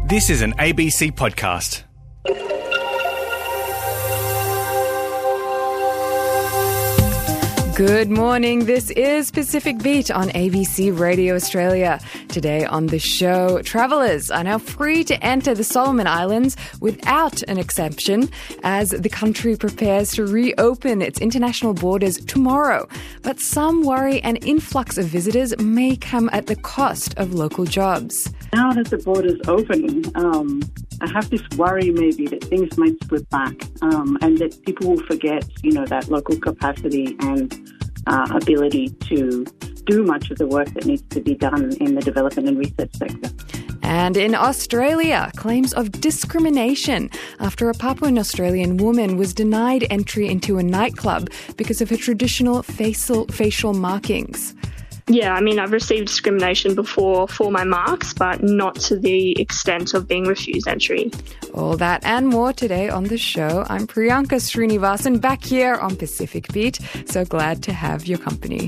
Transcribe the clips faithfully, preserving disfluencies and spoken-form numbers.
This is an A B C podcast. Good morning. This is Pacific Beat on A B C Radio Australia. Today on the show, travellers are now free to enter the Solomon Islands without an exemption as the country prepares to reopen its international borders tomorrow. But some worry an influx of visitors may come at the cost of local jobs. Now that the borders open, um, I have this worry maybe that things might slip back um, and that people will forget, you know, that local capacity and uh, ability to do much of the work that needs to be done in the development and research sector. And in Australia, claims of discrimination after a Papuan Australian woman was denied entry into a nightclub because of her traditional facial facial markings. Yeah, I mean, I've received discrimination before for my marks, but not to the extent of being refused entry. All that and more today on the show. I'm Priyanka Srinivasan, back here on Pacific Beat. So glad to have your company.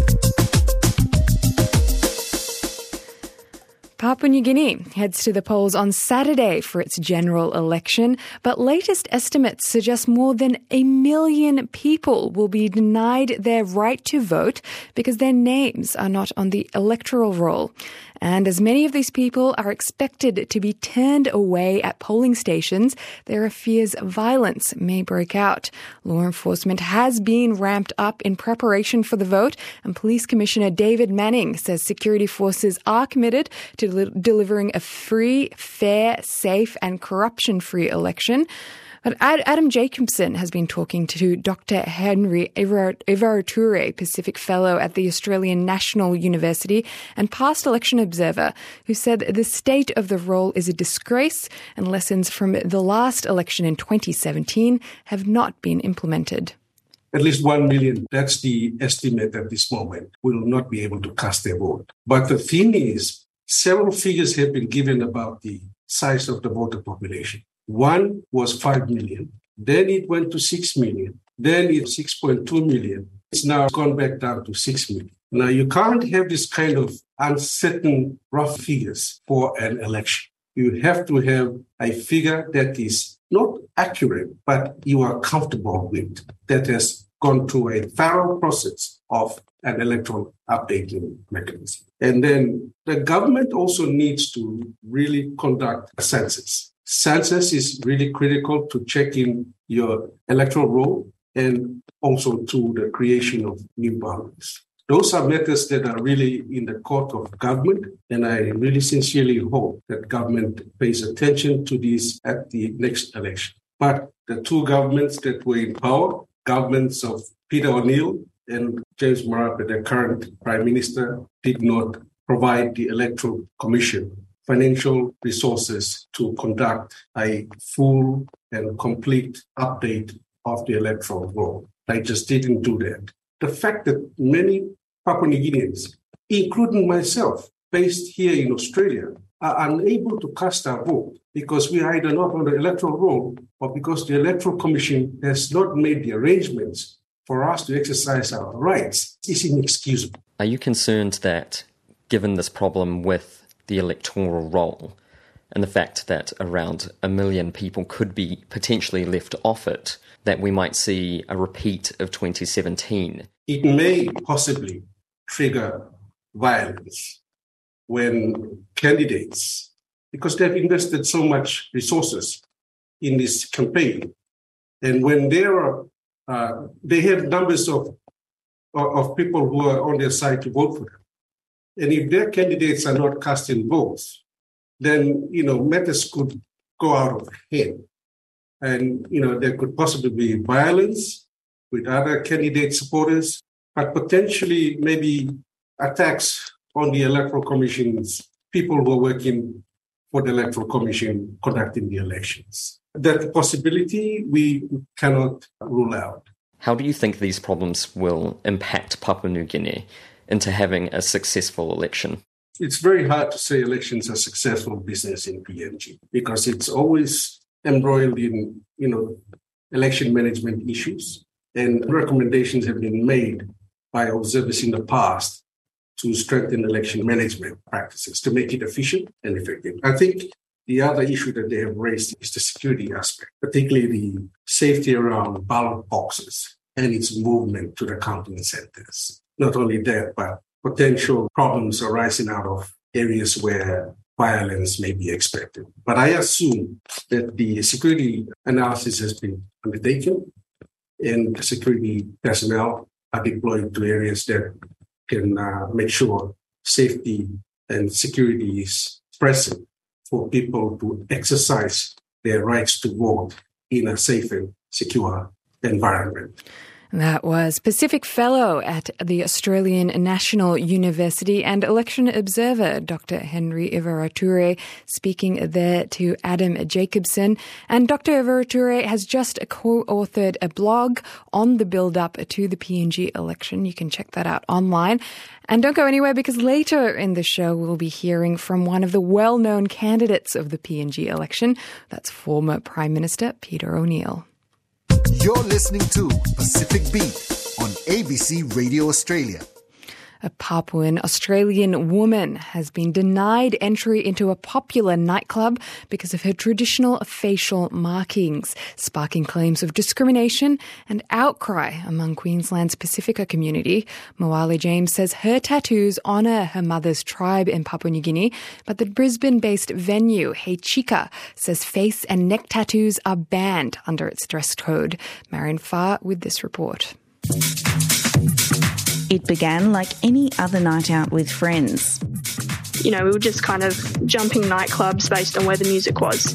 Papua New Guinea heads to the polls on Saturday for its general election, but latest estimates suggest more than a million people will be denied their right to vote because their names are not on the electoral roll. And as many of these people are expected to be turned away at polling stations, there are fears violence may break out. Law enforcement has been ramped up in preparation for the vote, and Police Commissioner David Manning says security forces are committed to del- delivering a free, fair, safe and corruption-free election. But Adam Jacobson has been talking to Doctor Henry Ivarature, Pacific Fellow at the Australian National University and past election observer, who said the state of the role is a disgrace and lessons from the last election in twenty seventeen have not been implemented. At least one million, that's the estimate at this moment, will not be able to cast their vote. But the thing is, several figures have been given about the size of the voter population. One was five million, then it went to six million, then it's six point two million. It's now gone back down to six million. Now, you can't have this kind of uncertain rough figures for an election. You have to have a figure that is not accurate, but you are comfortable with, that has gone through a thorough process of an electoral updating mechanism. And then the government also needs to really conduct a census. Census is really critical to checking your electoral roll and also to the creation of new boundaries. Those are matters that are really in the court of government, and I really sincerely hope that government pays attention to this at the next election. But the two governments that were in power, governments of Peter O'Neill and James Marape, the current Prime Minister, did not provide the Electoral Commission financial resources to conduct a full and complete update of the electoral roll. They just didn't do that. The fact that many Papua New Guineans, including myself, based here in Australia, are unable to cast our vote because we are either not on the electoral roll or because the Electoral Commission has not made the arrangements for us to exercise our rights is inexcusable. Are you concerned that, given this problem with the electoral roll and the fact that around a million people could be potentially left off it, that we might see a repeat of twenty seventeen? It may possibly trigger violence when candidates, because they've invested so much resources in this campaign, and when there are, uh, they have numbers of, of people who are on their side to vote for them. And if their candidates are not casting votes, then, you know, matters could go out of hand. And, you know, there could possibly be violence with other candidate supporters, but potentially maybe attacks on the Electoral Commission's people who are working for the Electoral Commission conducting the elections. That possibility we cannot rule out. How do you think these problems will impact Papua New Guinea into having a successful election? It's very hard to say elections are successful business in P N G because it's always embroiled in, you know, election management issues, and recommendations have been made by observers in the past to strengthen election management practices to make it efficient and effective. I think The other issue that they have raised is the security aspect, particularly the safety around ballot boxes and its movement to the counting centers. Not only that, but potential problems arising out of areas where violence may be expected. But I assume that the security analysis has been undertaken and security personnel are deployed to areas that can uh, make sure safety and security is present for people to exercise their rights to vote in a safe and secure environment. That was Pacific Fellow at the Australian National University and election observer Doctor Henry Ivarature speaking there to Adam Jacobson. And Doctor Ivarature has just co-authored a blog on the build-up to the P N G election. You can check that out online. And don't go anywhere because later in the show we'll be hearing from one of the well-known candidates of the P N G election. That's former Prime Minister Peter O'Neill. You're listening to Pacific Beat on A B C Radio Australia. A Papuan Australian woman has been denied entry into a popular nightclub because of her traditional facial markings, sparking claims of discrimination and outcry among Queensland's Pacifica community. Moali James says her tattoos honour her mother's tribe in Papua New Guinea, but the Brisbane-based venue, Hey Chica, says face and neck tattoos are banned under its dress code. Marion Farr with this report. It began like any other night out with friends. You know, we were just kind of jumping nightclubs based on where the music was.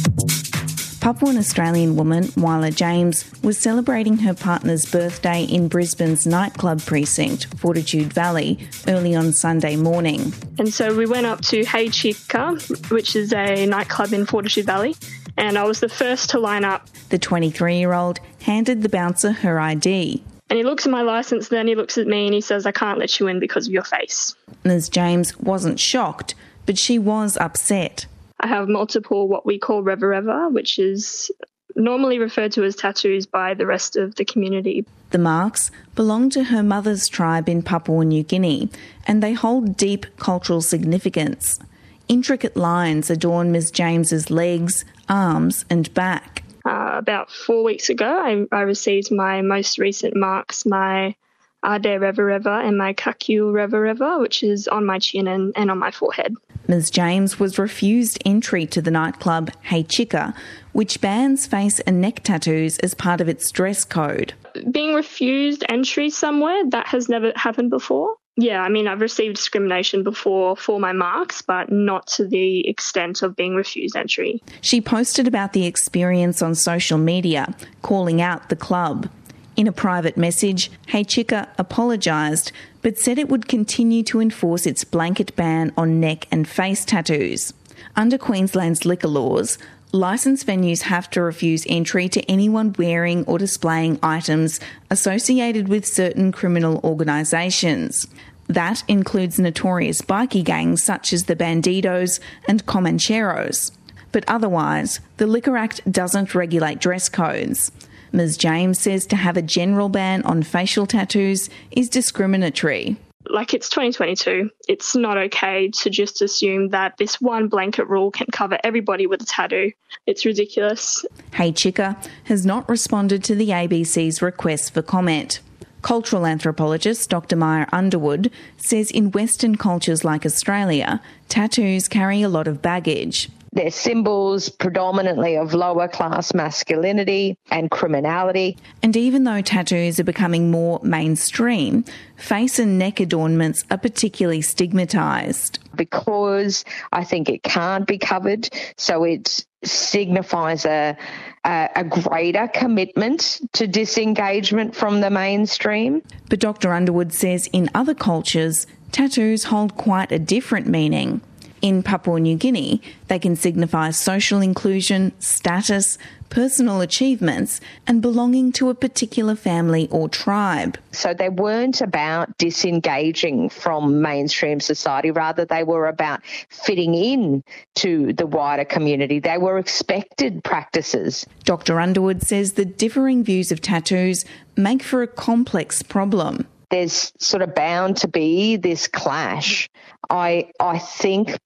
Papuan Australian woman Moali James was celebrating her partner's birthday in Brisbane's nightclub precinct, Fortitude Valley, early on Sunday morning. And so we went up to Hey Chica, which is a nightclub in Fortitude Valley, and I was the first to line up. The twenty-three-year-old handed the bouncer her I D. And he looks at my licence, then he looks at me and he says, I can't let you in because of your face. Miz James wasn't shocked, but she was upset. I have multiple what we call reva reva, which is normally referred to as tattoos by the rest of the community. The marks belong to her mother's tribe in Papua New Guinea, and they hold deep cultural significance. Intricate lines adorn Miz James's legs, arms and back. Uh, about four weeks ago, I, I received my most recent marks, my Ade Reva Reva and my Kakyu Reva Reva, which is on my chin and, and on my forehead. Miz James was refused entry to the nightclub Hey Chica, which bans face and neck tattoos as part of its dress code. Being refused entry somewhere, that has never happened before. Yeah, I mean, I've received discrimination before for my marks, but not to the extent of being refused entry. She posted about the experience on social media, calling out the club. In a private message, Hey Chica apologised, but said it would continue to enforce its blanket ban on neck and face tattoos. Under Queensland's liquor laws, licensed venues have to refuse entry to anyone wearing or displaying items associated with certain criminal organisations. That includes notorious bikie gangs such as the Bandidos and Comancheros. But otherwise, the Liquor Act doesn't regulate dress codes. Miz James says to have a general ban on facial tattoos is discriminatory. Like, it's twenty twenty-two. It's not okay to just assume that this one blanket rule can cover everybody with a tattoo. It's ridiculous. Hey Chica has not responded to the A B C's request for comment. Cultural anthropologist Doctor Maya Underwood says in Western cultures like Australia, tattoos carry a lot of baggage. They're symbols predominantly of lower class masculinity and criminality. And even though tattoos are becoming more mainstream, face and neck adornments are particularly stigmatised. Because I think it can't be covered, so it signifies a, a, a greater commitment to disengagement from the mainstream. But Doctor Underwood says in other cultures, tattoos hold quite a different meaning. In Papua New Guinea, they can signify social inclusion, status, personal achievements, and belonging to a particular family or tribe. So they weren't about disengaging from mainstream society, rather they were about fitting in to the wider community. They were expected practices. Doctor Underwood says the differing views of tattoos make for a complex problem. There's sort of bound to be this clash. I I think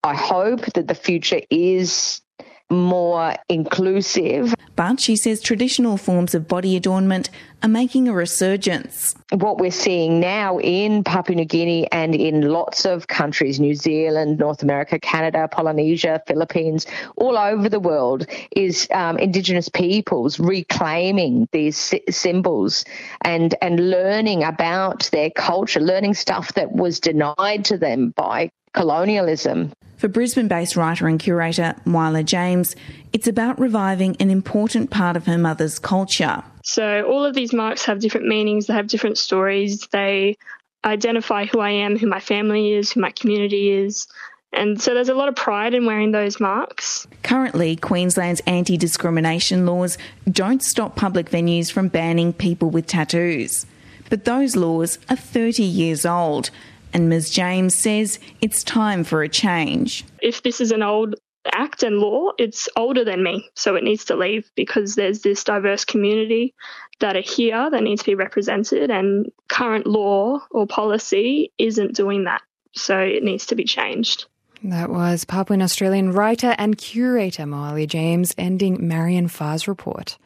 I hope that the future is more inclusive. But she says traditional forms of body adornment are making a resurgence. What we're seeing now in Papua New Guinea and in lots of countries, New Zealand, North America, Canada, Polynesia, Philippines, all over the world, is um, Indigenous peoples reclaiming these si- symbols and, and learning about their culture, learning stuff that was denied to them by colonialism. For Brisbane-based writer and curator Moila James, it's about reviving an important part of her mother's culture. So all of these marks have different meanings, they have different stories, they identify who I am, who my family is, who my community is. And so there's a lot of pride in wearing those marks. Currently, Queensland's anti-discrimination laws don't stop public venues from banning people with tattoos. But those laws are thirty years old. And Miz James says it's time for a change. If this is an old act and law, it's older than me, so it needs to leave because there's this diverse community that are here that needs to be represented, and current law or policy isn't doing that, so it needs to be changed. That was Papuan Australian writer and curator Moila James ending Marion Farr's report.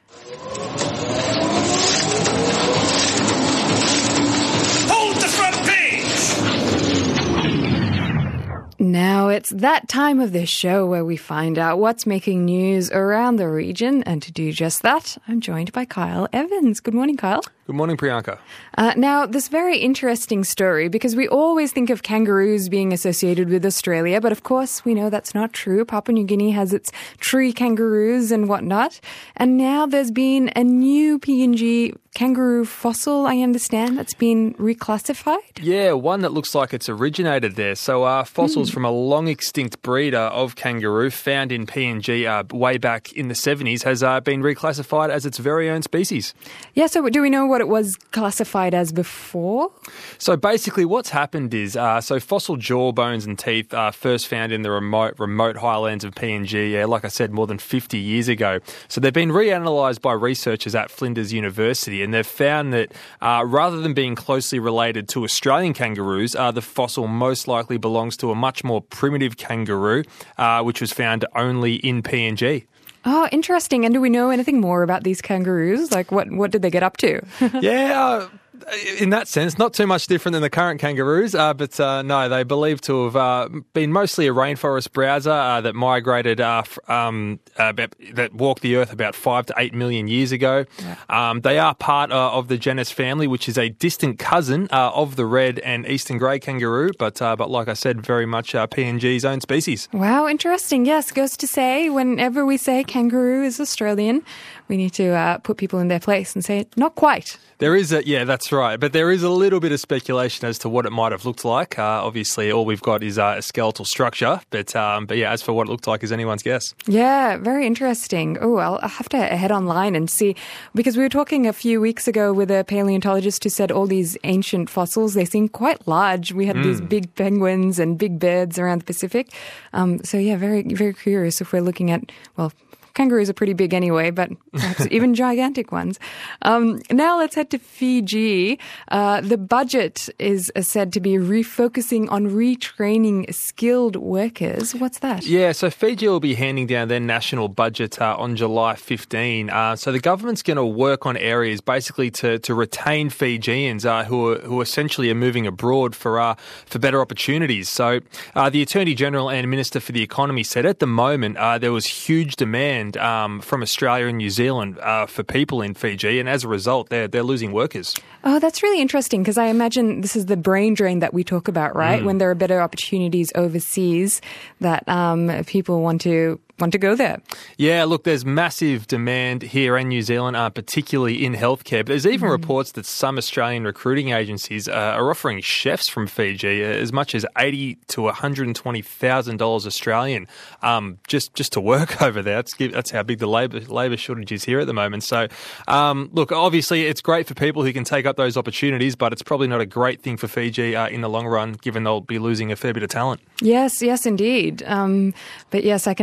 Now it's that time of the show where we find out what's making news around the region. And to do just that, I'm joined by Kyle Evans. Good morning, Kyle. Good morning, Priyanka. Uh, now, this very interesting story, because we always think of kangaroos being associated with Australia, but of course we know that's not true. Papua New Guinea has its tree kangaroos and whatnot. And now there's been a new P N G kangaroo fossil, I understand, that's been reclassified? Yeah, one that looks like it's originated there. So uh, fossils mm. from a long-extinct breeder of kangaroo found in P N G uh, way back in the seventies has uh, been reclassified as its very own species. Yeah, so do we know what it was classified as before? So basically what's happened is, uh, so fossil jaw bones and teeth are first found in the remote remote highlands of P N G, yeah, like I said, more than fifty years ago. So they've been reanalysed by researchers at Flinders University, and they've found that uh, rather than being closely related to Australian kangaroos, uh, the fossil most likely belongs to a much more primitive kangaroo, uh, which was found only in P N G. Oh, interesting. And do we know anything more about these kangaroos? Like, what, what did they get up to? yeah, uh, in that sense, not too much different than the current kangaroos, uh, but uh, no, they believe to have uh, been mostly a rainforest browser uh, that migrated, uh, um, about, that walked the earth about five to eight million years ago. Yeah. Um, they are part uh, of the genus family, which is a distant cousin uh, of the red and eastern grey kangaroo, but uh, but like I said, very much uh, P N G's own species. Wow, interesting. Yes, goes to say, whenever we say kangaroo is Australian, we need to uh, put people in their place and say, not quite. There is a, yeah, that's right. But there is a little bit of speculation as to what it might have looked like. Uh, obviously, all we've got is uh, a skeletal structure. But, um, but yeah, as for what it looked like is anyone's guess. Yeah, very interesting. Oh, I'll have to head online and see. Because we were talking a few weeks ago with a paleontologist who said all these ancient fossils, they seem quite large. We had mm. these big penguins and big birds around the Pacific. Um, so, yeah, very, very curious if we're looking at, well, kangaroos are pretty big anyway, but perhaps even gigantic ones. Um, now let's head to Fiji. Uh, the budget is uh, said to be refocusing on retraining skilled workers. What's that? Yeah, so Fiji will be handing down their national budget uh, on July fifteenth. Uh, so the government's going to work on areas basically to, to retain Fijians uh, who are, who essentially are moving abroad for uh, for better opportunities. So uh, the Attorney General and Minister for the Economy said at the moment uh, there was huge demand Um, from Australia and New Zealand uh, for people in Fiji, and as a result, they're they're losing workers. Oh, that's really interesting, because I imagine this is the brain drain that we talk about, right? Mm. When there are better opportunities overseas, that um, people want to want to go there. Yeah, look, there's massive demand here in New Zealand, uh, particularly in healthcare. But there's even mm. reports that some Australian recruiting agencies uh, are offering chefs from Fiji uh, as much as eighty to one hundred twenty thousand dollars Australian um, just just to work over there. That's, that's how big the labour labour shortage is here at the moment. So, um, look, obviously it's great for people who can take up those opportunities, but it's probably not a great thing for Fiji uh, in the long run, given they'll be losing a fair bit of talent. Yes, yes, indeed. Um, but yes, I can understand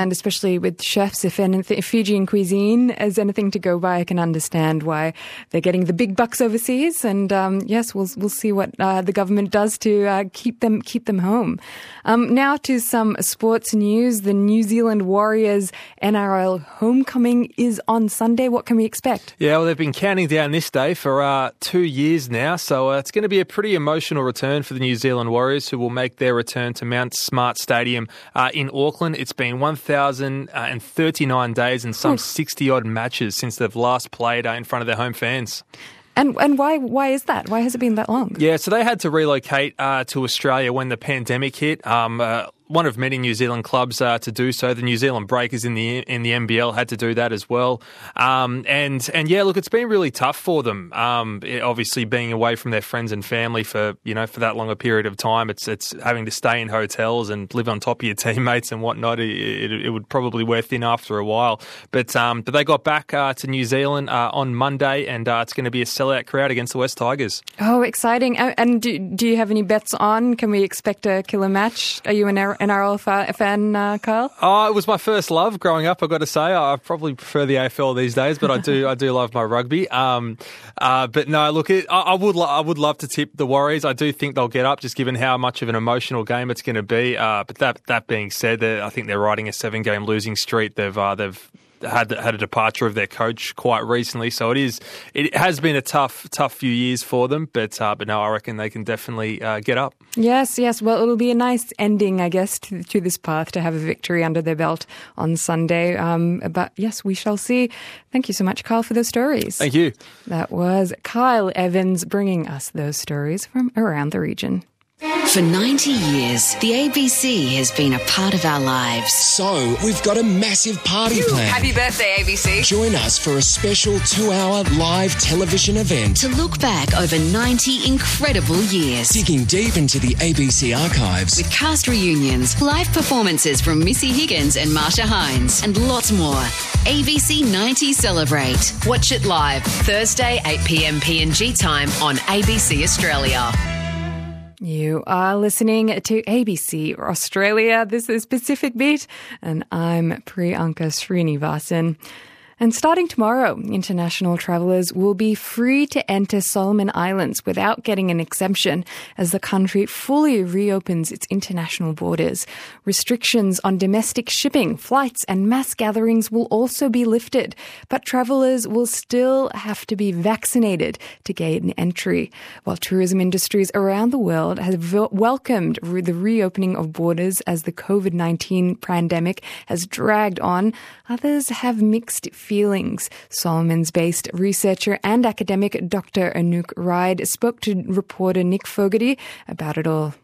understand, especially with chefs, if anything, if Fijian cuisine is anything to go by, I can understand why they're getting the big bucks overseas. And um, yes, we'll we'll see what uh, the government does to uh, keep them keep them home. Um, now to some sports news. The New Zealand Warriors N R L homecoming is on Sunday. What can we expect? Yeah, well, they've been counting down this day for uh, two years now, so uh, it's going to be a pretty emotional return for the New Zealand Warriors, who will make their return to Mount Smart Stadium uh, in Auckland. It's been one thousand thirty-nine days and some sixty-odd matches since they've last played uh, in front of their home fans. And and why why is that? Why has it been that long? Yeah, so they had to relocate uh, to Australia when the pandemic hit. Um, uh, one of many New Zealand clubs uh, to do so. The New Zealand Breakers in the in the N B L had to do that as well. Um, and and yeah, look, it's been really tough for them. Um, it, obviously, being away from their friends and family for you know for that long a period of time, it's it's having to stay in hotels and live on top of your teammates and whatnot. It, it, it would probably wear thin after a while. But um, but they got back uh, to New Zealand uh, on Monday, and uh, it's going to be a sellout crowd against the West Tigers. Oh, exciting! And do, do you have any bets on? Can we expect a killer match? Are you an N R L fan, uh, Kyle? Oh, it was my first love growing up, I've got to say. I probably prefer the A F L these days, but I do I do love my rugby. Um, uh, but no, look, it, I, I would lo- I would love to tip the Warriors. I do think they'll get up, just given how much of an emotional game it's going to be. Uh, but that that being said, I think they're riding a seven-game losing streak. They've uh, they've had had a departure of their coach quite recently, so it is it has been a tough tough few years for them. But uh, but no, I reckon they can definitely uh, get up. Yes, yes. Well, it'll be a nice ending, I guess, to, to this path to have a victory under their belt on Sunday. Um, but yes, we shall see. Thank you so much, Kyle, for those stories. Thank you. That was Kyle Evans bringing us those stories from around the region. For ninety years, the A B C has been a part of our lives. So, we've got a massive party planned. Happy birthday, A B C. Join us for a special two-hour live television event. To look back over ninety incredible years. Digging deep into the A B C archives. With cast reunions, live performances from Missy Higgins and Marsha Hines, and lots more. A B C ninety Celebrate. Watch it live, Thursday, eight p.m. P N G time on A B C Australia. You are listening to A B C Australia. This is Pacific Beat, and I'm Priyanka Srinivasan. And starting tomorrow, international travellers will be free to enter Solomon Islands without getting an exemption as the country fully reopens its international borders. Restrictions on domestic shipping, flights and mass gatherings will also be lifted, but travellers will still have to be vaccinated to gain entry. While tourism industries around the world have welcomed the reopening of borders as the COVID nineteen pandemic has dragged on, others have mixed feelings. Solomon's-based researcher and academic Doctor Anouk Ride spoke to reporter Nick Fogarty about it all.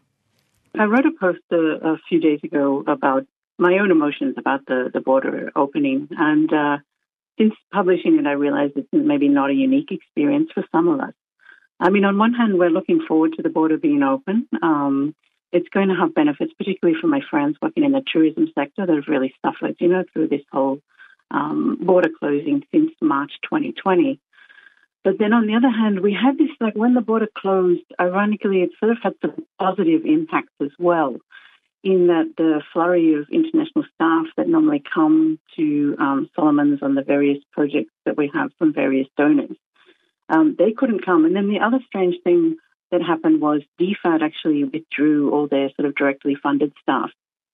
I wrote a post a, a few days ago about my own emotions about the, the border opening. And uh, since publishing it, I realized it's maybe not a unique experience for some of us. I mean, on one hand, we're looking forward to the border being open. Um, it's going to have benefits, particularly for my friends working in the tourism sector that have really suffered, you know, through this whole um, border closing since March twenty twenty. But then on the other hand, we had this, like when the border closed, ironically, it sort of had some positive impacts as well, in that the flurry of international staff that normally come to um, Solomons on the various projects that we have from various donors, um, they couldn't come. And then the other strange thing that happened was D FAT actually withdrew all their sort of directly funded staff.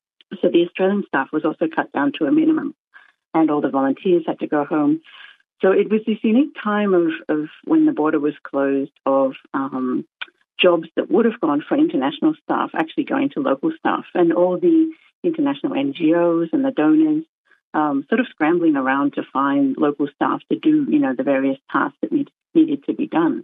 So the Australian staff was also cut down to a minimum, and all the volunteers had to go home. So it was this unique time of, of when the border was closed, of um, jobs that would have gone for international staff actually going to local staff, and all the international N G Os and the donors um, sort of scrambling around to find local staff to do, you know, the various tasks that need, needed to be done.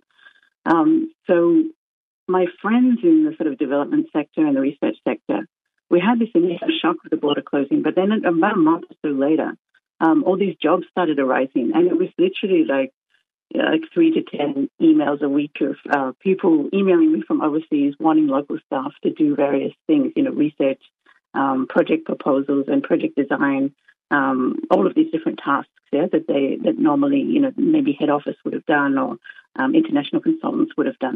Um, so my friends in the sort of development sector and the research sector, we had this initial shock of the border closing, but then about a month or so later, Um, all these jobs started arising, and it was literally like uh, like three to ten emails a week of uh, people emailing me from overseas wanting local staff to do various things, you know, research, um, project proposals, and project design, um, all of these different tasks there that they that normally, you know, maybe head office would have done or um, international consultants would have done.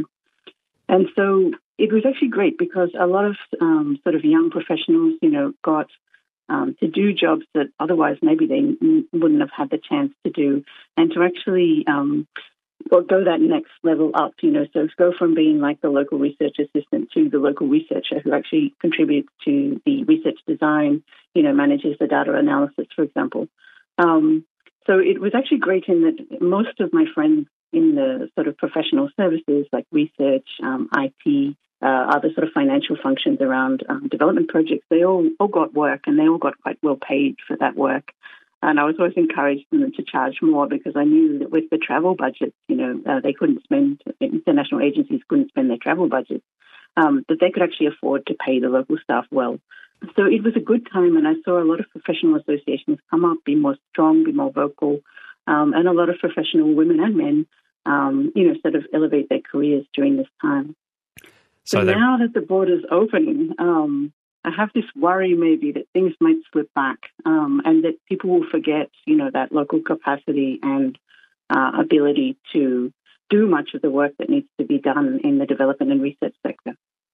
And so it was actually great because a lot of um, sort of young professionals, you know, got um, to do jobs that otherwise maybe they n- wouldn't have had the chance to do, and to actually um, or go that next level up, you know, so go from being like the local research assistant to the local researcher who actually contributes to the research design, you know, manages the data analysis, for example. Um, so it was actually great in that most of my friends in the sort of professional services like research, um, I T, uh, other sort of financial functions around um, development projects, they all, all got work and they all got quite well paid for that work. And I was always encouraged them to charge more because I knew that with the travel budgets, you know, uh, they couldn't spend, international agencies couldn't spend their travel budgets, um, that they could actually afford to pay the local staff well. So it was a good time, and I saw a lot of professional associations come up, be more strong, be more vocal, um, and a lot of professional women and men, um, you know, sort of elevate their careers during this time. So, so now that the border's opening, um, I have this worry maybe that things might slip back um, and that people will forget, you know, that local capacity and uh, ability to do much of the work that needs to be done in the development and research sector.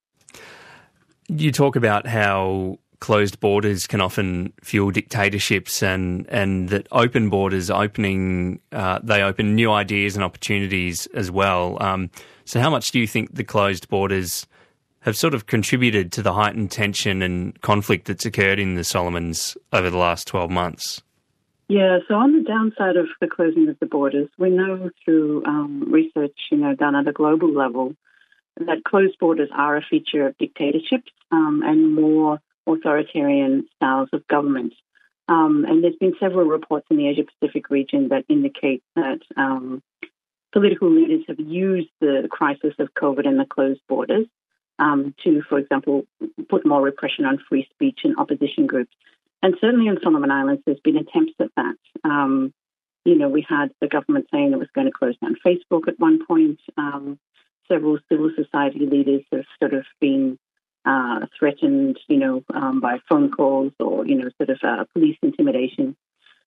You talk about how closed borders can often fuel dictatorships and, and that open borders opening, uh, they open new ideas and opportunities as well. Um, so how much do you think the closed borders have sort of contributed to the heightened tension and conflict that's occurred in the Solomons over the last twelve months? Yeah, so on the downside of the closing of the borders, we know through um, research, you know, done at a global level, that closed borders are a feature of dictatorships um, and more authoritarian styles of government. Um, and there's been several reports in the Asia-Pacific region that indicate that um, political leaders have used the crisis of COVID and the closed borders Um, to, for example, put more repression on free speech and opposition groups. And certainly on Solomon Islands, there's been attempts at that. Um, you know, we had the government saying it was going to close down Facebook at one point. Um, several civil society leaders have sort of been uh, threatened, you know, um, by phone calls or, you know, sort of uh, police intimidation.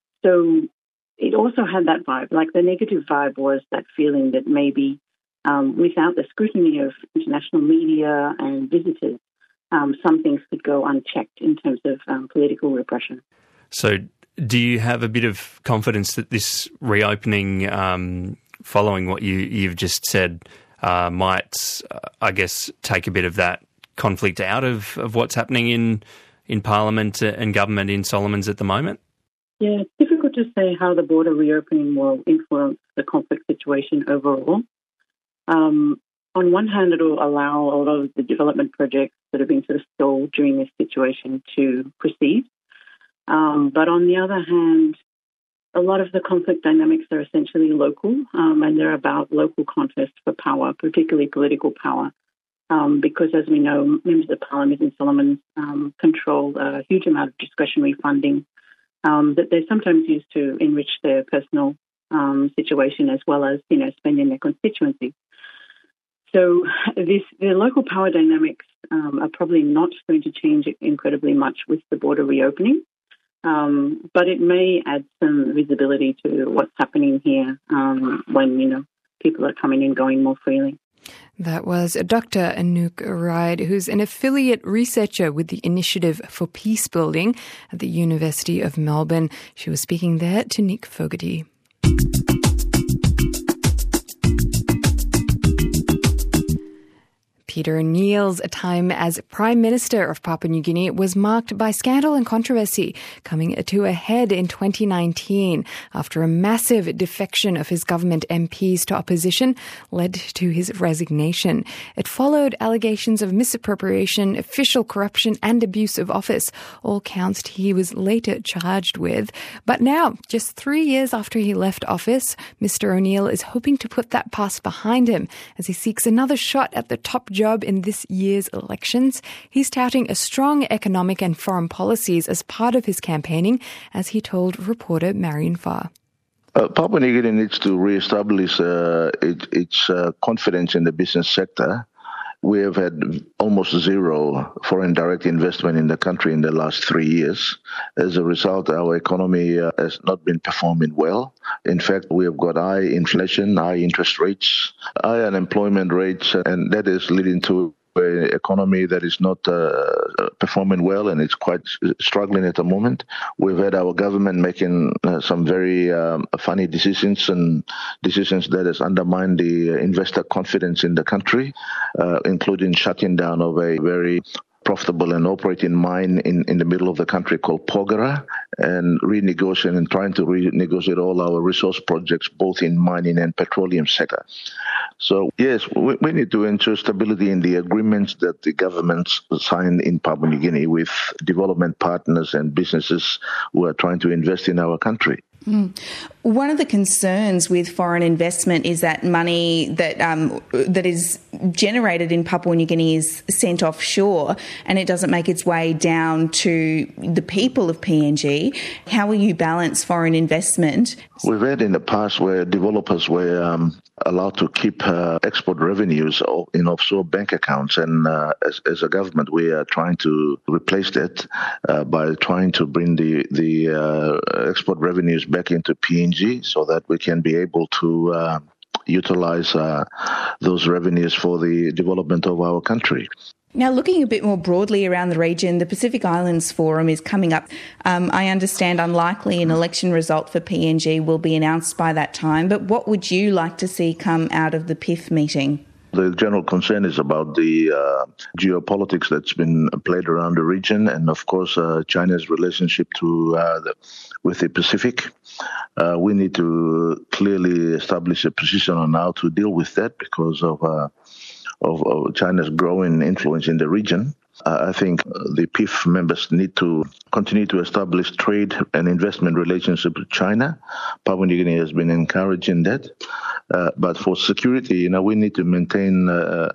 So it also had that vibe. Like the negative vibe was that feeling that maybe Um, without the scrutiny of international media and visitors, um, some things could go unchecked in terms of um, political repression. So do you have a bit of confidence that this reopening, um, following what you, you've just said, uh, might, uh, I guess, take a bit of that conflict out of, of what's happening in, in Parliament and government in Solomons at the moment? Yeah, it's difficult to say how the border reopening will influence the conflict situation overall. Um, on one hand, it will allow a lot of the development projects that have been sort of stalled during this situation to proceed. Um, but on the other hand, a lot of the conflict dynamics are essentially local, um, and they're about local contest for power, particularly political power, um, because as we know, members of Parliament in Solomon um, control a huge amount of discretionary funding um, that they sometimes use to enrich their personal um, situation as well as, you know, spend in their constituency. So this, the local power dynamics um, are probably not going to change incredibly much with the border reopening, um, but it may add some visibility to what's happening here um, when, you know, people are coming and going more freely. That was Doctor Anouk Ride, who's an affiliate researcher with the Initiative for Peace Building at the University of Melbourne. She was speaking there to Nick Fogarty. Peter O'Neill's time as Prime Minister of Papua New Guinea was marked by scandal and controversy, coming to a head in twenty nineteen after a massive defection of his government M Ps to opposition led to his resignation. It followed allegations of misappropriation, official corruption and abuse of office, all counts he was later charged with. But now, just three years after he left office, Mister O'Neill is hoping to put that past behind him as he seeks another shot at the top job in this year's elections. He's touting a strong economic and foreign policies as part of his campaigning, as he told reporter Marion Farr. Uh, Papua New Guinea needs to re-establish uh, it, its uh, confidence in the business sector. We have had almost zero foreign direct investment in the country in the last three years. As a result, our economy uh, has not been performing well. In fact, we have got high inflation, high interest rates, high unemployment rates, and that is leading to an economy that is not uh, performing well and it's quite struggling at the moment. We've had our government making uh, some very um, funny decisions and decisions that has undermined the investor confidence in the country, uh, including shutting down of a very profitable and operating mine in, in the middle of the country called Porgera, and renegotiating and trying to renegotiate all our resource projects, both in mining and petroleum sector. So, yes, we, we need to ensure stability in the agreements that the governments signed in Papua New Guinea with development partners and businesses who are trying to invest in our country. Mm. One of the concerns with foreign investment is that money that um, that is generated in Papua New Guinea is sent offshore and it doesn't make its way down to the people of P N G. How will you balance foreign investment? We've had in the past where developers were um, allowed to keep uh, export revenues in offshore bank accounts, and uh, as, as a government we are trying to replace that uh, by trying to bring the, the uh, export revenues back into P N G so that we can be able to uh, utilize uh, those revenues for the development of our country. Now, looking a bit more broadly around the region, the Pacific Islands Forum is coming up. Um, I understand unlikely an election result for P N G will be announced by that time, but what would you like to see come out of the P I F meeting? The general concern is about the uh, geopolitics that's been played around the region, and of course uh, China's relationship to uh, the, with the Pacific. Uh, we need to clearly establish a position on how to deal with that because of, uh, of, of China's growing influence in the region. Uh, I think the P I F members need to continue to establish trade and investment relationships with China. Papua New Guinea has been encouraging that. Uh, but for security, you know, we need to maintain uh, a,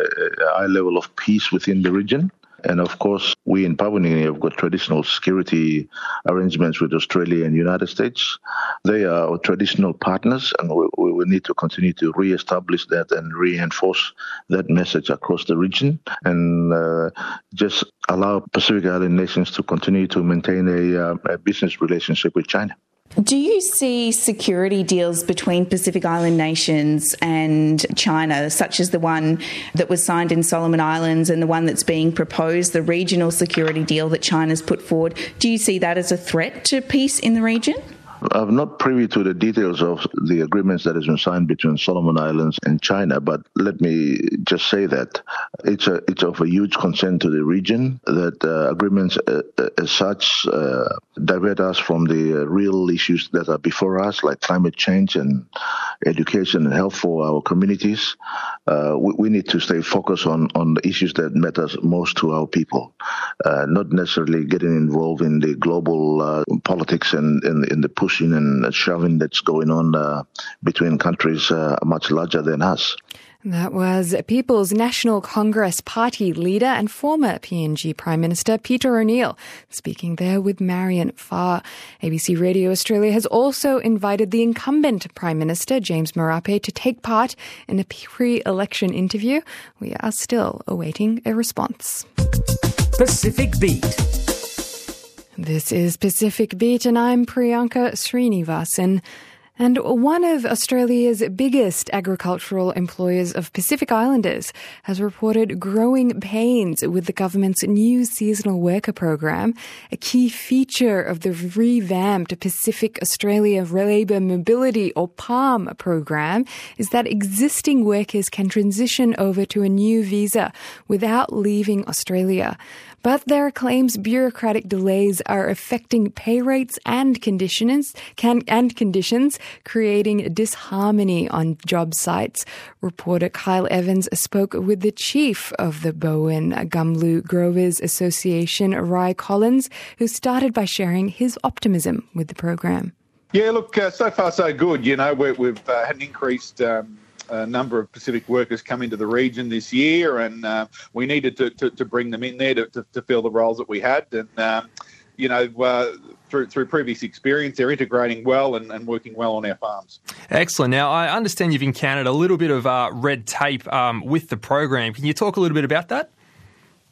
a high level of peace within the region. And of course, we in Papua New Guinea have got traditional security arrangements with Australia and United States. They are our traditional partners, and we, we will need to continue to re-establish that and reinforce that message across the region, and uh, just allow Pacific Island nations to continue to maintain a, uh, a business relationship with China. Do you see security deals between Pacific Island nations and China, such as the one that was signed in Solomon Islands and the one that's being proposed, the regional security deal that China's put forward? Do you see that as a threat to peace in the region? I'm not privy to the details of the agreements that has been signed between Solomon Islands and China, but let me just say that it's a, it's of a huge concern to the region that uh, agreements uh, as such uh, divert us from the uh, real issues that are before us, like climate change and education and health for our communities. Uh, we, we need to stay focused on, on the issues that matter most to our people, uh, not necessarily getting involved in the global uh, politics and in, in the pushing and shoving that's going on uh, between countries uh, much larger than us. That was People's National Congress Party leader and former P N G Prime Minister Peter O'Neill speaking there with Marion Farr. A B C Radio Australia has also invited the incumbent Prime Minister James Marape to take part in a pre-election interview. We are still awaiting a response. Pacific Beat. This is Pacific Beat and I'm Priyanka Srinivasan. And one of Australia's biggest agricultural employers of Pacific Islanders has reported growing pains with the government's new seasonal worker program. A key feature of the revamped Pacific Australia Labour Mobility or PALM program is that existing workers can transition over to a new visa without leaving Australia. But there are claims bureaucratic delays are affecting pay rates and conditions, can, and conditions, creating disharmony on job sites. Reporter Kyle Evans spoke with the chief of the Bowen Gumlu Growers Association, Ry Collins, who started by sharing his optimism with the program. Yeah, look, uh, so far so good. You know, we're, we've uh, had an increased Um a number of Pacific workers come into the region this year, and uh, we needed to, to, to bring them in there to, to, to fill the roles that we had. And, um, you know, uh, through, through previous experience, they're integrating well and, and working well on our farms. Excellent. Now, I understand you've encountered a little bit of uh, red tape um, with the program. Can you talk a little bit about that?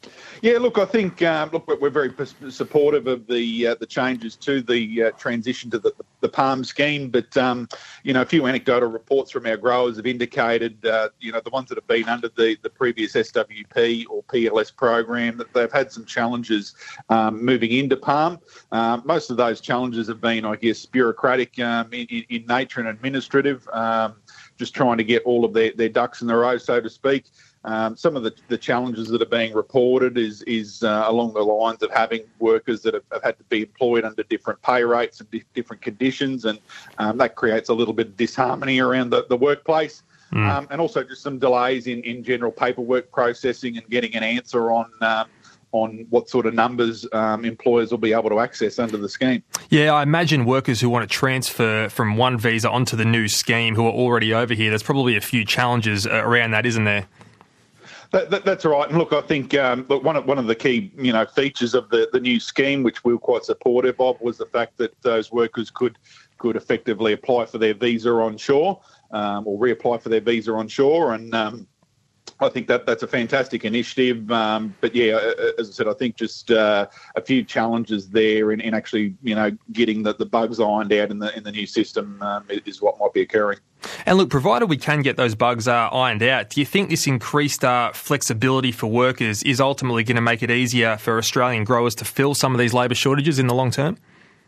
Yeah, look, I think um, look we're very supportive of the uh, the changes to the uh, transition to the, the PALM scheme, but um, you know, a few anecdotal reports from our growers have indicated uh, you know the ones that have been under the, the previous S W P or P L S program that they've had some challenges um, moving into PALM. Um, most of those challenges have been, I guess, bureaucratic um, in, in nature and administrative, um, just trying to get all of their, their ducks in a row, so to speak. Um, some of the, the challenges that are being reported is is uh, along the lines of having workers that have, have had to be employed under different pay rates and di- different conditions, and um, that creates a little bit of disharmony around the, the workplace. Mm. Um, and also just some delays in, in general paperwork processing and getting an answer on um, on what sort of numbers um, employers will be able to access under the scheme. Yeah, I imagine workers who want to transfer from one visa onto the new scheme who are already over here, there's probably a few challenges around that, isn't there? That, that, that's right. And look, I think um, look, one of one of the key you know features of the, the new scheme, which we were quite supportive of, was the fact that those workers could could effectively apply for their visa on shore um, or reapply for their visa on shore. And um, I think that that's a fantastic initiative. Um, but yeah, as I said, I think just uh, a few challenges there in, in actually you know getting the, the bugs ironed out in the in the new system um, is what might be occurring. And look, provided we can get those bugs uh, ironed out, do you think this increased uh, flexibility for workers is ultimately going to make it easier for Australian growers to fill some of these labour shortages in the long term?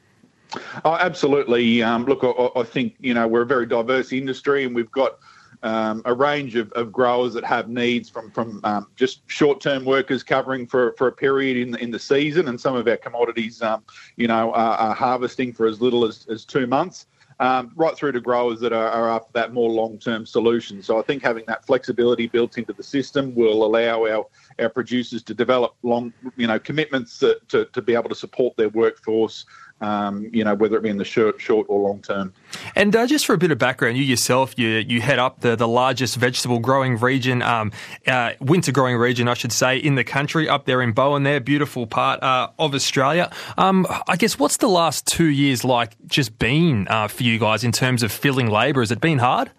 Oh, absolutely. Um, look, I, I think, you know, we're a very diverse industry and we've got um, a range of, of growers that have needs from, from um, just short-term workers covering for, for a period in the, in the season, and some of our commodities, um, you know, are, are harvesting for as little as, as two months. Um, right through to growers that are, are after that more long-term solution. So I think having that flexibility built into the system will allow our, our producers to develop long, you know, commitments to, to, to be able to support their workforce, um, you know, whether it be in the short, short or long term. And uh, just for a bit of background, you yourself, you you head up the, the largest vegetable growing region, um, uh, winter growing region, I should say, in the country, up there in Bowen there, beautiful part uh, of Australia. Um, I guess what's the last two years like just been uh, for you guys in terms of filling labour? Has it been hard?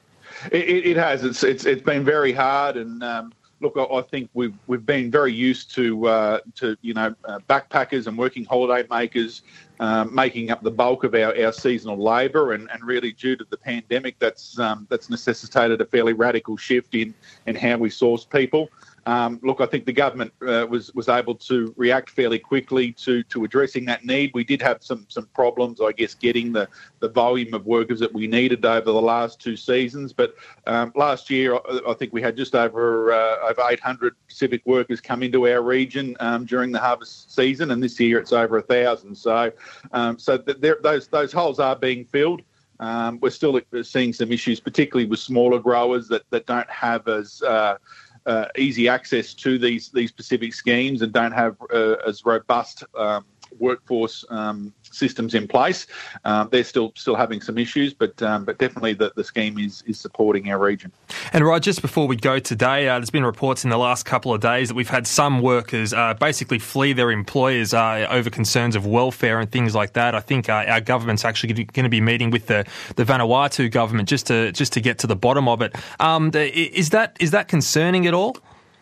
It, it has. It's, it's it's been very hard, and um, look, I, I think we've we've been very used to uh, to you know uh, backpackers and working holiday makers um, making up the bulk of our, our seasonal labour, and, and really due to the pandemic, that's um, that's necessitated a fairly radical shift in in how we source people. Um, look, I think the government uh, was was able to react fairly quickly to to addressing that need. We did have some some problems, I guess, getting the, the volume of workers that we needed over the last two seasons. But um, last year, I, I think we had just over uh, over eight hundred Pacific workers come into our region um, during the harvest season, and this year it's over a thousand. So, um, so th- there, those those holes are being filled. Um, we're still seeing some issues, particularly with smaller growers that that don't have as uh, Uh, easy access to these these specific schemes and don't have uh, as robust um, workforce um, systems in place. Um, they're still still having some issues, but um, but definitely the, the scheme is is supporting our region. And right, just before we go today, uh, there's been reports in the last couple of days that we've had some workers uh, basically flee their employers uh, over concerns of welfare and things like that. I think uh, our government's actually going to be meeting with the, the Vanuatu government just to just to get to the bottom of it. Um, is that is that concerning at all?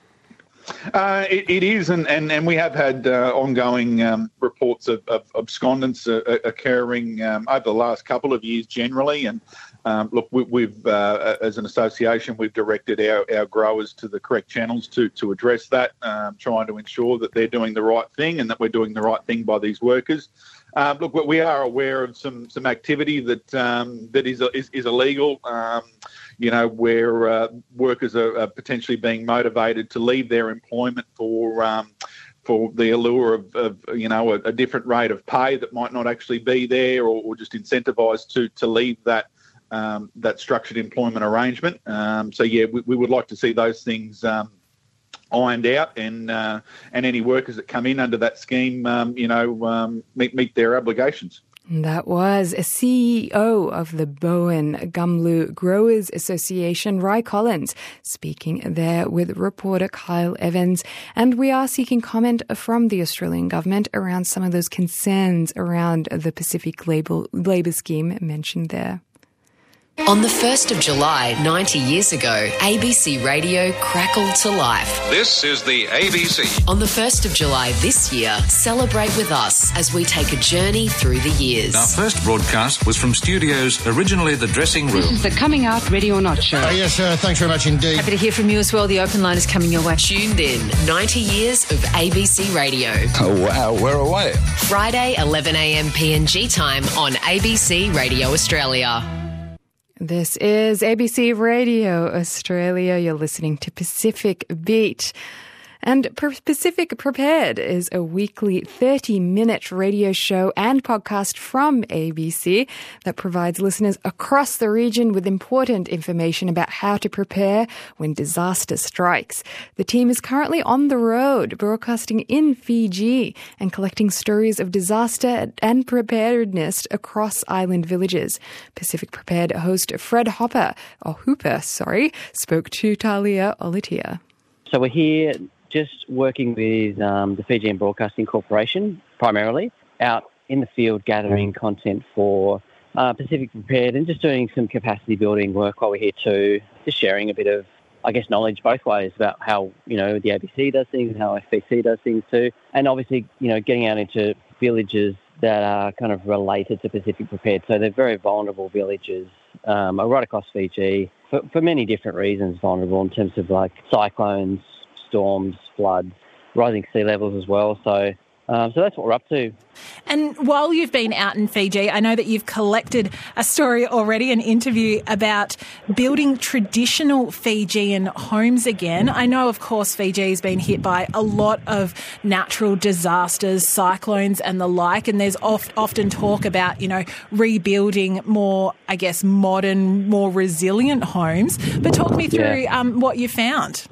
Uh, it, it is, and, and, and we have had uh, ongoing um, reports of, of abscondence uh, occurring um, over the last couple of years generally. And um, look, we, we've, uh, as an association, we've directed our, our growers to the correct channels to, to address that, um, trying to ensure that they're doing the right thing and that we're doing the right thing by these workers. Um, look, we are aware of some some activity that um, that is, is is illegal. Um, you know, where uh, workers are, are potentially being motivated to leave their employment for um, for the allure of, of you know a, a different rate of pay that might not actually be there, or, or just incentivised to to leave that um, that structured employment arrangement. Um, so yeah, we, we would like to see those things Um, ironed out, and uh, and any workers that come in under that scheme, um, you know, um, meet meet their obligations. That was a C E O of the Bowen Gumlu Growers Association, Ry Collins, speaking there with reporter Kyle Evans. And we are seeking comment from the Australian government around some of those concerns around the Pacific Labour, Labour scheme mentioned there. On the first of July, ninety years ago, A B C Radio crackled to life. This is the A B C. On the first of July this year, celebrate with us as we take a journey through the years. Our first broadcast was from studios originally the dressing room. This is the Coming Out Ready or Not show. Oh, yes, uh, thanks very much indeed. Happy to hear from you as well. The open line is coming your way. Tuned in, ninety years of A B C Radio. Oh, wow, we're away. Friday, eleven a.m. P N G time on A B C Radio Australia. This is A B C Radio Australia. You're listening to Pacific Beat. And Pacific Prepared is a weekly thirty-minute radio show and podcast from A B C that provides listeners across the region with important information about how to prepare when disaster strikes. The team is currently on the road, broadcasting in Fiji and collecting stories of disaster and preparedness across island villages. Pacific Prepared host Fred Hopper, or Hooper, sorry, spoke to Talia Olitia. So we're here just working with um, the Fijian Broadcasting Corporation, primarily, out in the field gathering content for uh, Pacific Prepared and just doing some capacity building work while we're here too, just sharing a bit of, I guess, knowledge both ways about how, you know, the A B C does things and how F B C does things too. And obviously, you know, getting out into villages that are kind of related to Pacific Prepared. So they're very vulnerable villages um, right across Fiji for, for many different reasons, vulnerable in terms of like cyclones, storms, floods, rising sea levels as well. So um, so that's what we're up to. And while you've been out in Fiji, I know that you've collected a story already, an interview about building traditional Fijian homes again. I know, of course, Fiji has been hit by a lot of natural disasters, cyclones and the like, and there's oft, often talk about, you know, rebuilding more, I guess, modern, more resilient homes. But talk me through yeah. um, what you found.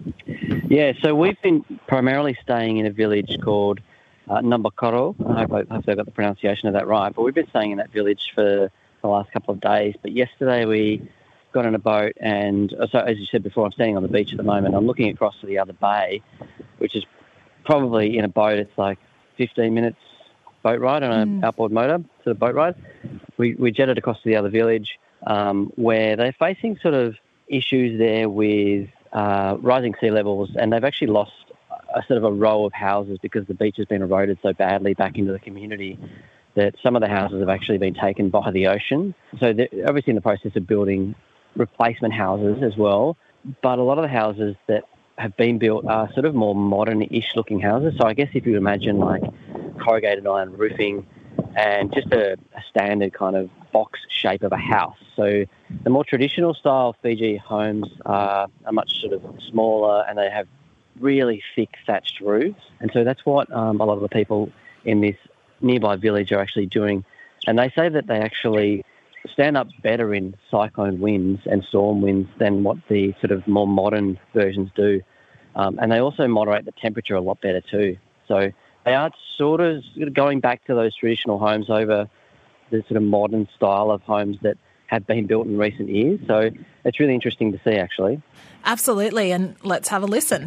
Yeah, so we've been primarily staying in a village called uh, Numbakoro. I hope I, hope I got the pronunciation of that right. But we've been staying in that village for the last couple of days. But yesterday we got on a boat and, so as you said before, I'm standing on the beach at the moment. I'm looking across to the other bay, which is probably in a boat, it's like fifteen minutes boat ride on an mm. outboard motor to the boat ride. We, we jetted across to the other village um, where they're facing sort of issues there with Uh, rising sea levels, and they've actually lost a sort of a row of houses because the beach has been eroded so badly back into the community that some of the houses have actually been taken by the ocean. So they're obviously in the process of building replacement houses as well, but a lot of the houses that have been built are sort of more modern-ish looking houses. So I guess if you imagine like corrugated iron roofing and just a, a standard kind of box shape of a house. So the more traditional style Fiji homes are, are much sort of smaller and they have really thick thatched roofs. And so that's what um, a lot of the people in this nearby village are actually doing. And they say that they actually stand up better in cyclone winds and storm winds than what the sort of more modern versions do. Um, and they also moderate the temperature a lot better too. So they are sort of going back to those traditional homes over the sort of modern style of homes that have been built in recent years. So it's really interesting to see, actually. Absolutely, and let's have a listen.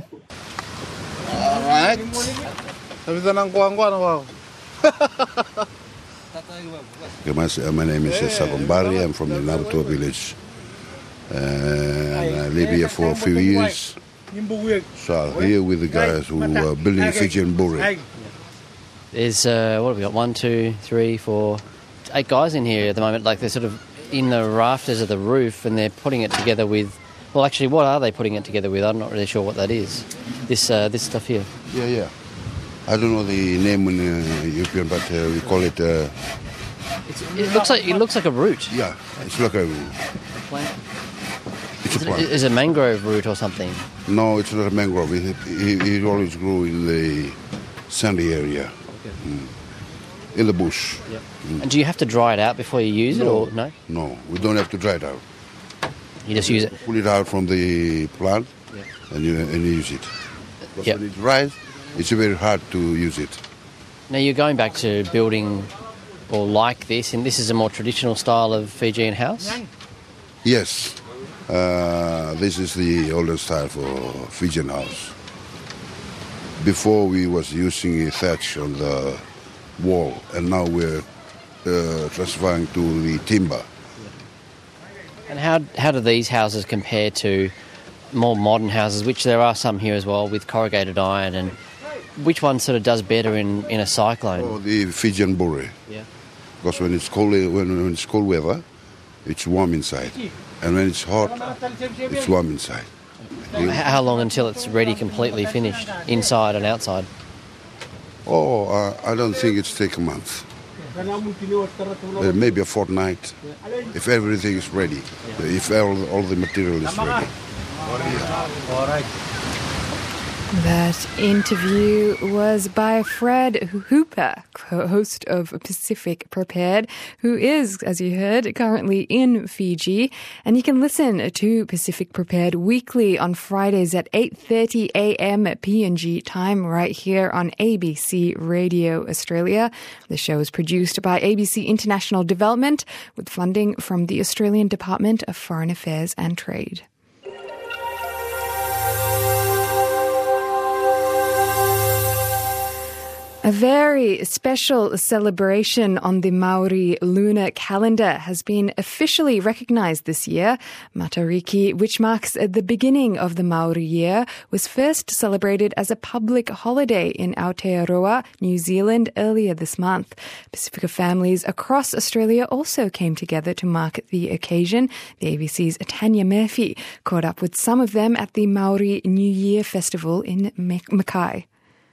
All right. My name is Sagombari. I'm from the Nabuto village. Uh, and I live here for a few years. So I'm here with the guys who are building Fijian Buri. There's, uh, what have we got, one, two, three, four, eight guys in here at the moment. Like they're sort of in the rafters of the roof and they're putting it together with, well, actually, what are they putting it together with? I'm not really sure what that is, this uh, this stuff here. Yeah, yeah. I don't know the name in uh, European, but uh, we call it... Uh, it's, it looks like it looks like a root. Yeah, it's like a... A plant? It's is, a plant. It, is it a mangrove root or something? No, it's not a mangrove. It, it, it always grows in the sandy area. Mm. In the bush. Yep. Mm. And do you have to dry it out before you use no, it, or no? No, we don't have to dry it out. You just use it. Pull it out from the plant, yeah. and you and you use it. But yep. when it dries, it's very hard to use it. Now you're going back to building, or like this, and this is a more traditional style of Fijian house. Yes, uh, this is the older style for Fijian house. Before we was using a thatch on the wall, and now we're uh, transferring to the timber. And how how do these houses compare to more modern houses, which there are some here as well, with corrugated iron, and which one sort of does better in, in a cyclone? Oh, the Fijian Bure. Yeah. Because when it's cold, when, when it's cold weather, it's warm inside, and when it's hot, it's warm inside. How long until it's ready, completely finished, inside and outside? Oh, uh, I don't think it's take a month. Uh, maybe a fortnight, if everything is ready, if all, all the material is ready. All right. That interview was by Fred Hooper, host of Pacific Prepared, who is, as you heard, currently in Fiji. And you can listen to Pacific Prepared weekly on Fridays at eight thirty a.m. P N G time right here on A B C Radio Australia. The show is produced by A B C International Development with funding from the Australian Department of Foreign Affairs and Trade. A very special celebration on the Maori lunar calendar has been officially recognised this year. Matariki, which marks the beginning of the Maori year, was first celebrated as a public holiday in Aotearoa, New Zealand, earlier this month. Pacifica families across Australia also came together to mark the occasion. The A B C's Tanya Murphy caught up with some of them at the Maori New Year Festival in Mackay.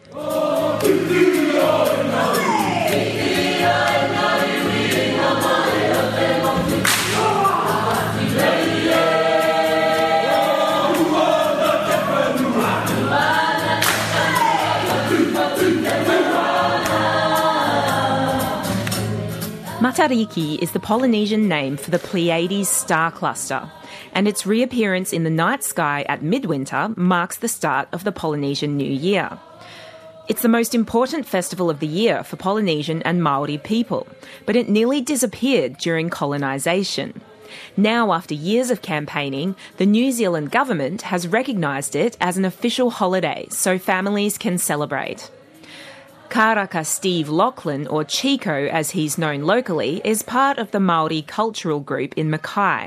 Matariki is the Polynesian name for the Pleiades star cluster, and its reappearance in the night sky at midwinter marks the start of the Polynesian New Year. It's the most important festival of the year for Polynesian and Maori people, but it nearly disappeared during colonisation. Now, after years of campaigning, the New Zealand government has recognised it as an official holiday so families can celebrate. Karaka Steve Lachlan, or Chico as he's known locally, is part of the Maori cultural group in Mackay.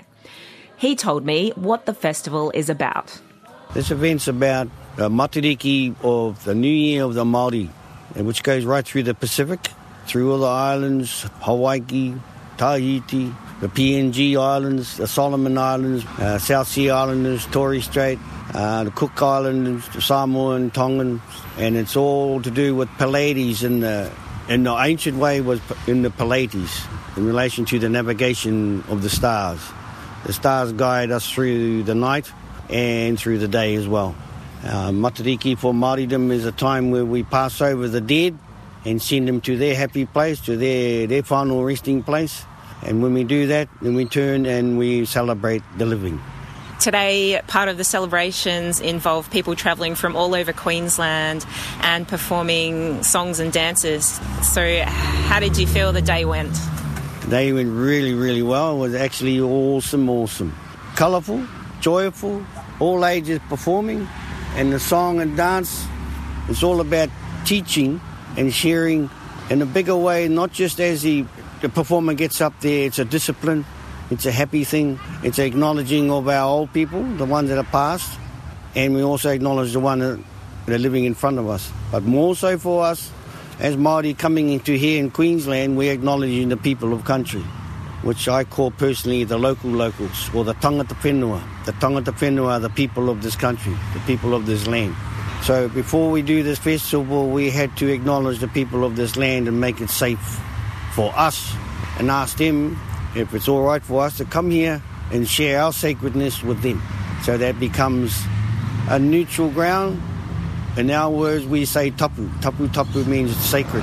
He told me what the festival is about. This event's about the Matariki of the New Year of the Māori, which goes right through the Pacific, through all the islands, Hawaii, Tahiti, the P N G Islands, the Solomon Islands, uh, South Sea Islanders, Torres Strait, uh, the Cook Islands, the Samoan, Tongan, and it's all to do with Pleiades. In the, in the ancient way was in the Pleiades, in relation to the navigation of the stars. The stars guide us through the night and through the day as well. Uh, Matariki for Māoridom is a time where we pass over the dead and send them to their happy place, to their, their final resting place. And when we do that, then we turn and we celebrate the living. Today, part of the celebrations involve people travelling from all over Queensland and performing songs and dances. So how did you feel the day went? The day went really, really well. It was actually awesome, awesome. Colourful, joyful, all ages performing. And the song and dance, it's all about teaching and sharing in a bigger way, not just as the, the performer gets up there. It's a discipline, it's a happy thing, it's an acknowledging of our old people, the ones that are past, and we also acknowledge the ones that are living in front of us. But more so for us, as Māori coming into here in Queensland, we're acknowledging the people of country, which I call personally the local locals, or the tangata whenua. The tangata whenua are the people of this country, the people of this land. So before we do this festival, we had to acknowledge the people of this land and make it safe for us, and ask them if it's all right for us to come here and share our sacredness with them. So that becomes a neutral ground. In our words, we say tapu. Tapu tapu means sacred.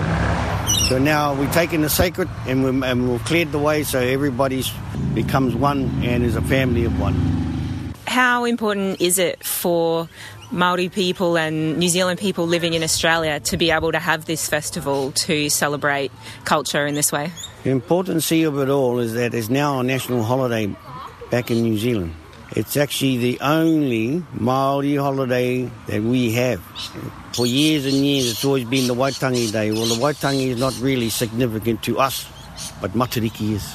So now we've taken the sacred and, we, and we've cleared the way so everybody becomes one and is a family of one. How important is it for Māori people and New Zealand people living in Australia to be able to have this festival to celebrate culture in this way? The importance of it all is that it's now a national holiday back in New Zealand. It's actually the only Māori holiday that we have. For years and years, it's always been the Waitangi Day. Well, the Waitangi is not really significant to us, but Matariki is.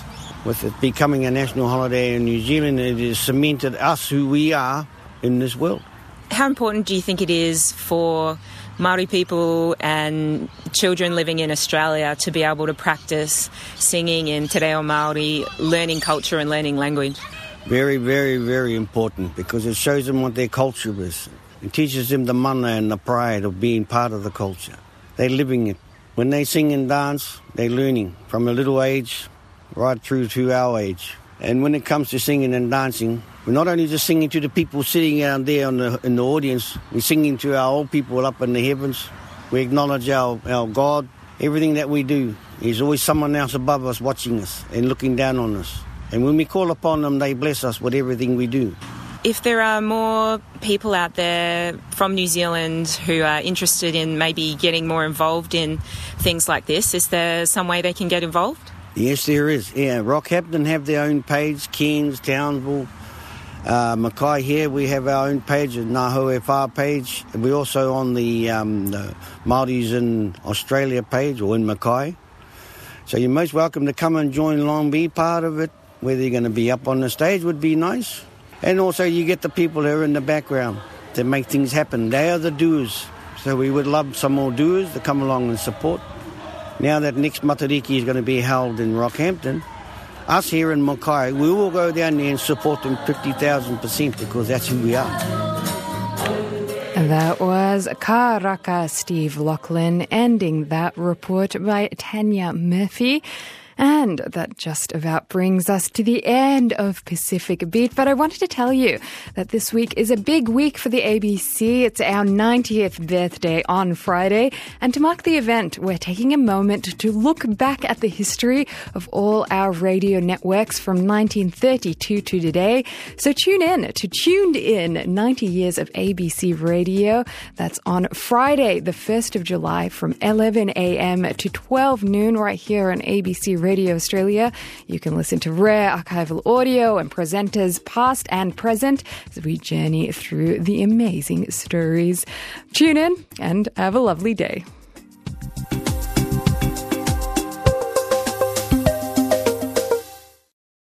with it becoming a national holiday in New Zealand, it has cemented us who we are in this world. How important do you think it is for Māori people and children living in Australia to be able to practice singing in Te Reo Māori, learning culture and learning language? Very, very, very important, because it shows them what their culture is. It teaches them the mana and the pride of being part of the culture. They're living it. When they sing and dance, they're learning from a little age right through to our age. And when it comes to singing and dancing, we're not only just singing to the people sitting out there in the, in the audience, we're singing to our old people up in the heavens. We acknowledge our, our God. Everything that we do, there's always someone else above us watching us and looking down on us. And when we call upon them, they bless us with everything we do. If there are more people out there from New Zealand who are interested in maybe getting more involved in things like this, is there some way they can get involved? Yes, there is. Yeah, Rockhampton have their own page, Cairns, Townsville, uh, Mackay here, we have our own page, the Naho F R page. We're also on the, um, the Māoris in Australia page, or in Mackay. So you're most welcome to come and join along, be part of it. Whether you're going to be up on the stage would be nice. And also you get the people who are in the background to make things happen. They are the doers. So we would love some more doers to come along and support. Now that next Matariki is going to be held in Rockhampton, us here in Mackay, we will go down there and support them fifty thousand percent, because that's who we are. And that was Ka Raka Steve Lachlan, ending that report by Tanya Murphy. And that just about brings us to the end of Pacific Beat. But I wanted to tell you that this week is a big week for the A B C. It's our ninetieth birthday on Friday. And to mark the event, we're taking a moment to look back at the history of all our radio networks from nineteen thirty-two to today. So tune in to Tuned In, ninety years of A B C radio. That's on Friday, the first of July from eleven a.m. to twelve noon right here on A B C Radio. Radio Australia. You can listen to rare archival audio and presenters past and present as we journey through the amazing stories. Tune in and have a lovely day.